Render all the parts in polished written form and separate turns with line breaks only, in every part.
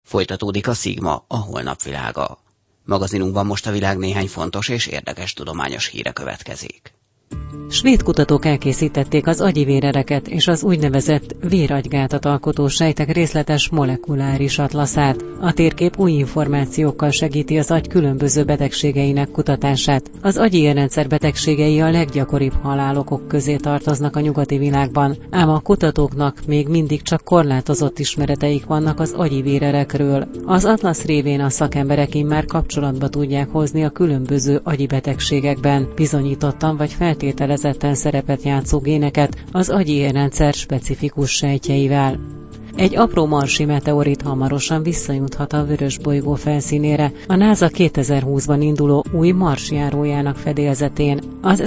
Folytatódik a Szigma, a holnap világa. Magazinunkban most a világ néhány fontos és érdekes tudományos híre következik.
Svéd kutatók elkészítették az agyi vérereket és az úgynevezett véragygátat alkotó sejtek részletes molekuláris atlaszát. A térkép új információkkal segíti az agy különböző betegségeinek kutatását. Az agyi érrendszer betegségei a leggyakoribb halálokok közé tartoznak a nyugati világban, ám a kutatóknak még mindig csak korlátozott ismereteik vannak az agyi vérerekről. Az atlasz révén a szakemberek immár kapcsolatba tudják hozni a különböző agyi betegségekben bizonyítottan vagy feltételezetten szerepet játszó géneket az agyi érrendszer specifikus sejtjeivel. Egy apró marsi meteorit hamarosan visszajuthat a vörösbolygó felszínére a NASA 2020-ban induló új marsjárójának fedélzetén. Az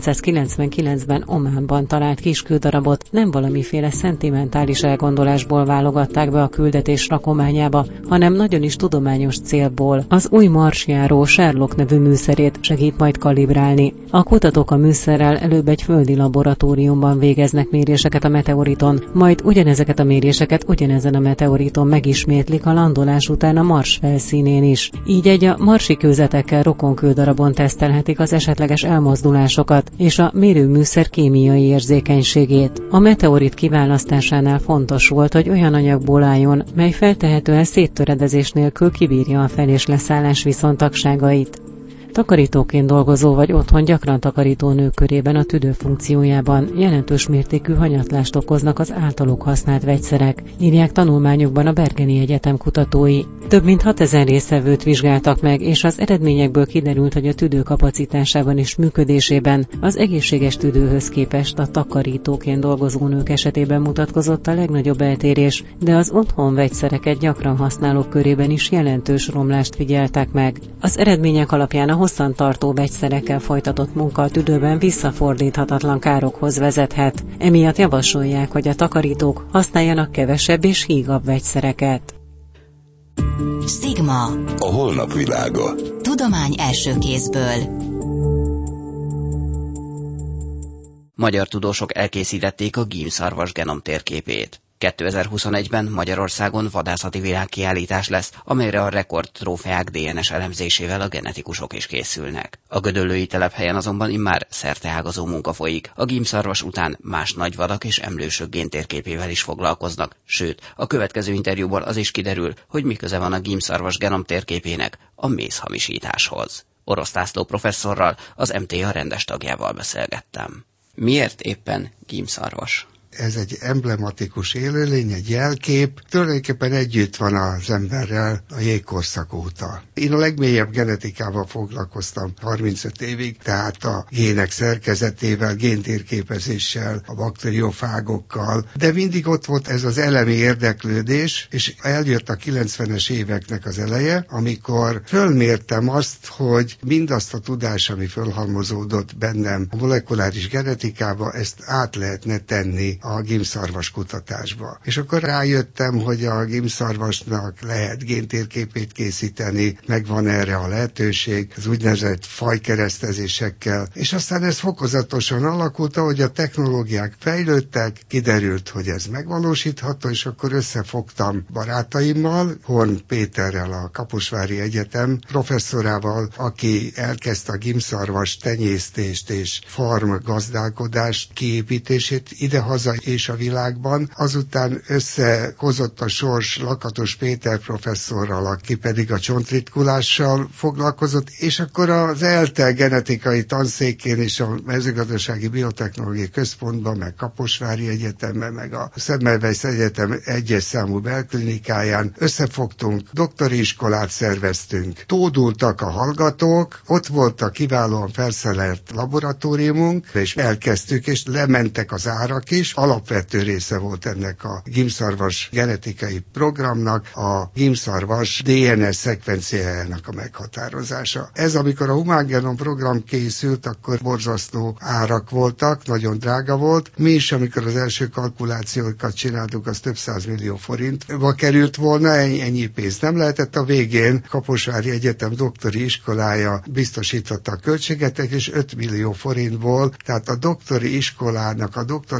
1999-ben Ománban talált kis kődarabot nem valamiféle szentimentális elgondolásból válogatták be a küldetés rakományába, hanem nagyon is tudományos célból. Az új marsjáró Sherlock nevű műszerét segít majd kalibrálni. A kutatók a műszerrel előbb egy földi laboratóriumban végeznek méréseket a meteoriton, majd ugyanezeket a méréseket ugyanezen a meteoriton megismétlik a landolás után a Mars felszínén is. Így egy a marsi kőzetekkel rokonkődarabon tesztelhetik az esetleges elmozdulásokat és a mérőműszer kémiai érzékenységét. A meteorit kiválasztásánál fontos volt, hogy olyan anyagból álljon, mely feltehetően széttöredezés nélkül kibírja a fel- és leszállás viszontagságait. Takarítóként dolgozó vagy otthon gyakran takarító nők körében a tüdő funkciójában jelentős mértékű hanyatlást okoznak az általuk használt vegyszerek, írják tanulmányokban a Bergeni Egyetem kutatói. Több mint 6000 résztvevőt vizsgáltak meg, és az eredményekből kiderült, hogy a tüdő kapacitásában és működésében az egészséges tüdőhöz képest a takarítóként dolgozó nők esetében mutatkozott a legnagyobb eltérés, de az otthon vegyszereket gyakran használók körében is jelentős romlást figyeltek meg. Az eredmények alapján a hosszantartó vegyszerekkel folytatott munka a tüdőben visszafordíthatatlan károkhoz vezethet. Emiatt javasolják, hogy a takarítók használjanak kevesebb és hígabb vegyszereket.
Szigma.
A holnap világa.
Tudomány első kézből.
Magyar tudósok elkészítették a gímszarvas genom térképét. 2021-ben Magyarországon vadászati világkiállítás lesz, amelyre a rekordtrófeák DNS elemzésével a genetikusok is készülnek. A gödöllői telephelyen azonban immár szerteágazó munka folyik. A gímszarvas után más nagyvadak és emlősök géntérképével is foglalkoznak, sőt, a következő interjúból az is kiderül, hogy mi köze van a gímszarvas genom térképének a mézhamisításhoz. Orosz László professzorral, az MTA rendes tagjával beszélgettem. Miért éppen gímszarvas?
Ez egy emblematikus élőlény, egy jelkép, tulajdonképpen együtt van az emberrel a jégkorszak óta. Én a legmélyebb genetikával foglalkoztam 35 évig, tehát a gének szerkezetével, géntérképezéssel, a bakteriofágokkal, de mindig ott volt ez az elemi érdeklődés, és eljött a 90-es éveknek az eleje, amikor fölmértem azt, hogy mindazt a tudás, ami fölhalmozódott bennem a molekuláris genetikába, ezt át lehetne tenni a gímszarvas kutatásba. És akkor rájöttem, hogy a gímszarvasnak lehet géntérképét készíteni, megvan erre a lehetőség, az úgynevezett fajkeresztezésekkel, és aztán ez fokozatosan alakult, ahogy a technológiák fejlődtek, kiderült, hogy ez megvalósítható, és akkor összefogtam barátaimmal, Horn Péterrel, a Kaposvári Egyetem professzorával, aki elkezdte a gímszarvas tenyésztést és farm gazdálkodást kiépítését idehaza és a világban. Azután összehozott a sors Lakatos Péter professzorral, aki pedig a csontritkulással foglalkozott, és akkor az ELTE genetikai tanszékén és a mezőgazdasági biotechnológiai központban, meg Kaposvári Egyetemben, meg a Semmelweis Egyetem egyes számú belklinikáján összefogtunk, doktori iskolát szerveztünk. Tódultak a hallgatók, ott volt a kiválóan felszerelt laboratóriumunk, és elkezdtük, és lementek az árak is. Alapvető része volt ennek a gímszarvas genetikai programnak a gímszarvas DNS szekvenciájának a meghatározása. Ez, amikor a Human Genome program készült, akkor borzasztó árak voltak, nagyon drága volt. Mi is, amikor az első kalkulációkat csináltuk, az több 100 millió forintba került volna, ennyi pénz nem lehetett. A végén Kaposvári Egyetem doktori iskolája biztosította a költséget, és 5 millió forintból, tehát a doktori iskolának, a doktoranduszok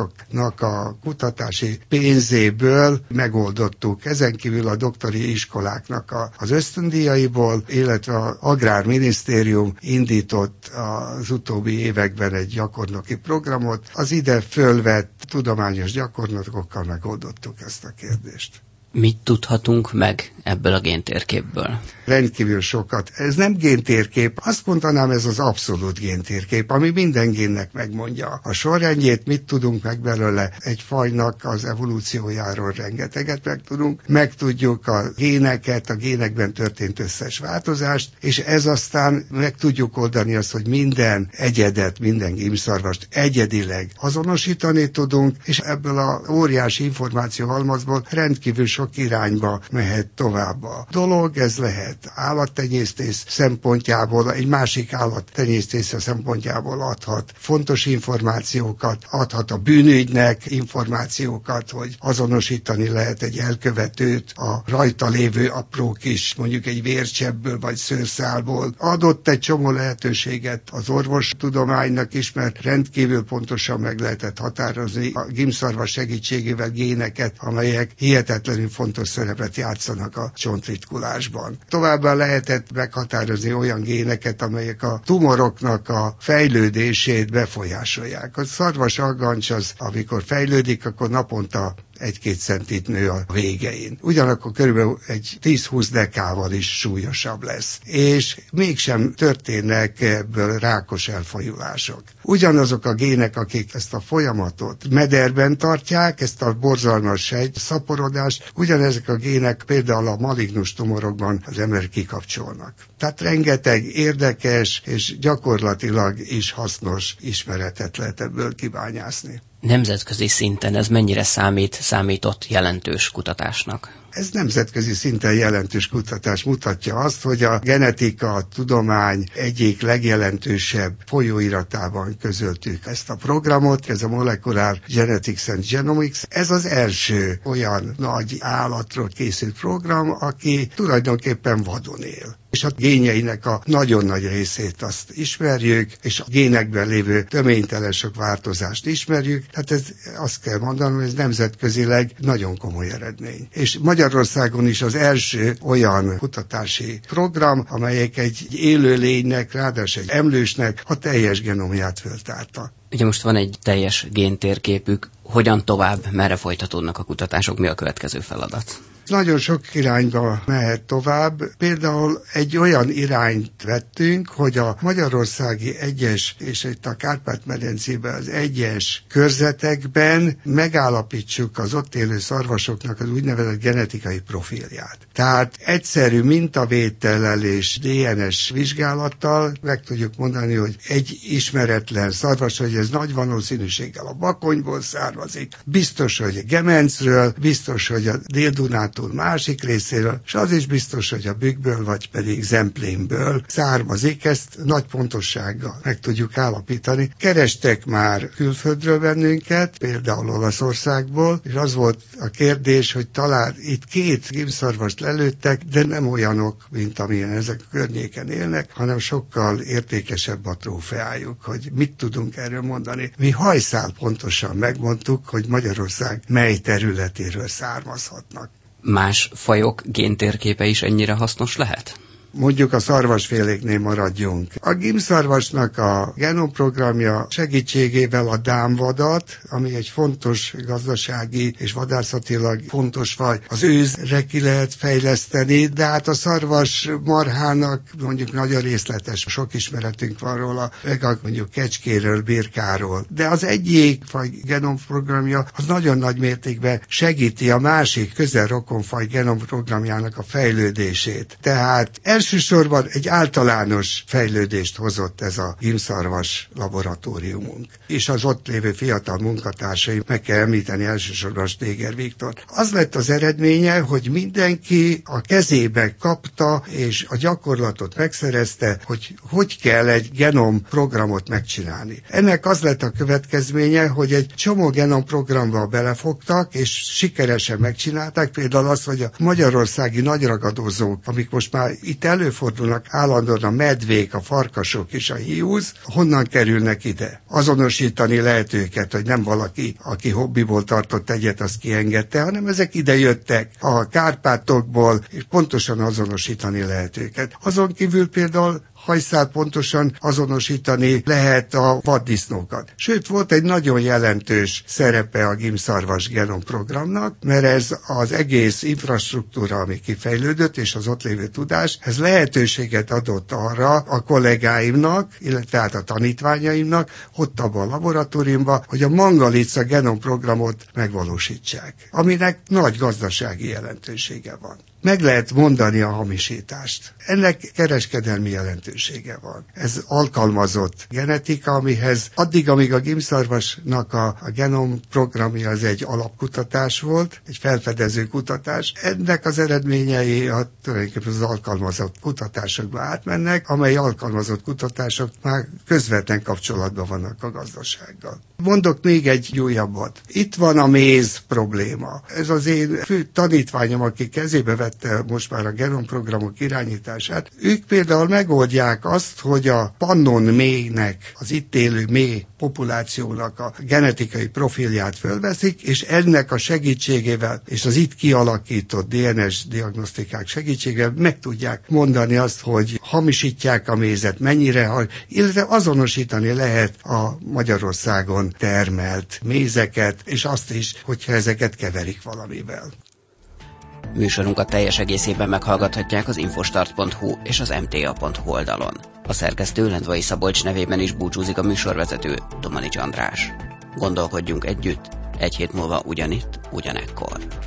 gyakorlatoknak a kutatási pénzéből megoldottuk. Ezen kívül a doktori iskoláknak az ösztöndíjaiból, illetve az Agrárminisztérium indított az utóbbi években egy gyakornoki programot. Az ide fölvett tudományos gyakorlatokkal megoldottuk ezt a kérdést.
Mit tudhatunk meg ebből a géntérképből?
Rendkívül sokat. Ez nem géntérkép, azt mondanám, ez az abszolút géntérkép, ami minden génnek megmondja a sorrendjét, mit tudunk meg belőle. Egy fajnak az evolúciójáról rengeteget megtudunk, megtudjuk a géneket, a génekben történt összes változást, és ez aztán meg tudjuk oldani azt, hogy minden egyedet, minden gímszarvast egyedileg azonosítani tudunk, és ebből az óriási információhalmazból rendkívül sok irányba mehet tovább a dolog. Ez lehet állattenyésztés szempontjából, egy másik állattenyésztés szempontjából adhat fontos információkat, adhat a bűnügynek információkat, hogy azonosítani lehet egy elkövetőt a rajta lévő apró kis, mondjuk egy vércsebből vagy szőrszálból. Adott egy csomó lehetőséget az orvostudománynak is, mert rendkívül pontosan meg lehetett határozni a gímszarvas segítségével géneket, amelyek hihetetlenül fontos szerepet játszanak a csontritkulásban. Továbbá lehetett meghatározni olyan géneket, amelyek a tumoroknak a fejlődését befolyásolják. A szarvas aggancs az, amikor fejlődik, akkor naponta 1-2 centit nő a végein. Ugyanakkor körülbelül egy 10-20 dekával is súlyosabb lesz. És mégsem történnek ebből rákos elfajulások. Ugyanazok a gének, akik ezt a folyamatot mederben tartják, ezt a borzalmas sejtszaporodás, ugyanezek a gének például a malignus tumorokban az ember kikapcsolnak. Tehát rengeteg érdekes és gyakorlatilag is hasznos ismeretet lehet ebből kibányászni.
Nemzetközi szinten ez mennyire számított jelentős kutatásnak?
Ez nemzetközi szinten jelentős kutatás, mutatja azt, hogy a genetika, a tudomány egyik legjelentősebb folyóiratában közöltük ezt a programot, ez a Molecular Genetics and Genomics. Ez az első olyan nagy állatról készült program, aki tulajdonképpen vadon él. És a génjeinek a nagyon nagy részét azt ismerjük, és a génekben lévő töménytelen sok változást ismerjük. Tehát ez azt kell mondanom, hogy ez nemzetközileg nagyon komoly eredmény. És Magyarországon is az első olyan kutatási program, amelyek egy élőlénynek, ráadásul egy emlősnek a teljes genomját föltárta.
Ugye most van egy teljes géntérképük, hogyan tovább, merre folytatódnak a kutatások, mi a következő feladat?
Nagyon sok irányba mehet tovább. Például egy olyan irányt vettünk, hogy a magyarországi egyes, és itt a Kárpát-medencében az egyes körzetekben megállapítsuk az ott élő szarvasoknak az úgynevezett genetikai profilját. Tehát egyszerű mintavétellel és DNS vizsgálattal meg tudjuk mondani, hogy egy ismeretlen szarvas, hogy ez nagy valószínűséggel a Bakonyból származik, biztos, hogy a Gemencről, biztos, hogy a Dél-Dunától másik részéről, és az is biztos, hogy a Bükkből, vagy pedig Zemplénből származik, ezt nagy pontossággal meg tudjuk állapítani. Kerestek már külföldről bennünket, például Olaszországból, és az volt a kérdés, hogy talán itt 2 gímszarvast lelőttek, de nem olyanok, mint amilyen ezek a környéken élnek, hanem sokkal értékesebb a trófeájuk, hogy mit tudunk erről mondani. Mi hajszál pontosan megmondtuk, hogy Magyarország mely területéről származhatnak.
Más fajok géntérképe is ennyire hasznos lehet?
Mondjuk a szarvasféléknél maradjunk. A gímszarvasnak a genomprogramja segítségével a dámvadat, ami egy fontos gazdasági és vadászatilag fontos faj, az őzre ki lehet fejleszteni, de hát a szarvas marhának mondjuk nagyon részletes, sok ismeretünk van róla, meg mondjuk kecskéről, birkáról. De az egyik faj genomprogramja az nagyon nagy mértékben segíti a másik közel rokonfaj genomprogramjának a fejlődését. Tehát elsősorban egy általános fejlődést hozott ez a gímszarvas laboratóriumunk. És az ott lévő fiatal munkatársai, meg kell említeni elsősorban Stéger Viktor. Az lett az eredménye, hogy mindenki a kezébe kapta, és a gyakorlatot megszerezte, hogy kell egy genomprogramot megcsinálni. Ennek az lett a következménye, hogy egy csomó genomprogramba belefogtak, és sikeresen megcsinálták. Például az, hogy a magyarországi nagyragadozók, amik most már itt előfordulnak állandóan a medvék, a farkasok és a hiúz, honnan kerülnek ide? Azonosítani lehet őket, hogy nem valaki, aki hobbiból tartott egyet, azt kiengedte, hanem ezek ide jöttek a Kárpátokból, és pontosan azonosítani lehet őket. Azon kívül például hajszál pontosan azonosítani lehet a vaddisznókat. Sőt, volt egy nagyon jelentős szerepe a gímszarvas genomprogramnak, mert ez az egész infrastruktúra, ami kifejlődött, és az ott lévő tudás, ez lehetőséget adott arra a kollégáimnak, illetve hát a tanítványaimnak, ott abban a laboratóriumban, hogy a Mangalica genomprogramot megvalósítsák, aminek nagy gazdasági jelentősége van. Meg lehet mondani a hamisítást. Ennek kereskedelmi jelentősége van. Ez alkalmazott genetika, amihez addig, amíg a gímszarvasnak a genomprogramja az egy alapkutatás volt, egy felfedező kutatás. Ennek az eredményei tulajdonképpen az alkalmazott kutatásokba átmennek, amely alkalmazott kutatások már közvetlen kapcsolatban vannak a gazdasággal. Mondok még egy újabbat. Itt van a méz probléma. Ez az én fő tanítványom, aki kezébe vette most már a genomprogramok irányítását. Ők például megoldják azt, hogy a pannon méhnek, az itt élő méh populációnak a genetikai profilját fölveszik, és ennek a segítségével, és az itt kialakított DNS diagnosztikák segítségével meg tudják mondani azt, hogy hamisítják a mézet, mennyire, illetve azonosítani lehet a Magyarországon termelt mézeket, és azt is, hogyha ezeket keverik valamivel.
Műsorunkat teljes egészében meghallgathatják az infostart.hu és az mta.hu oldalon. A szerkesztő Lendvai Szabolcs nevében is búcsúzik a műsorvezető, Domanics András. Gondolkodjunk együtt, egy hét múlva ugyanitt, ugyanekkor.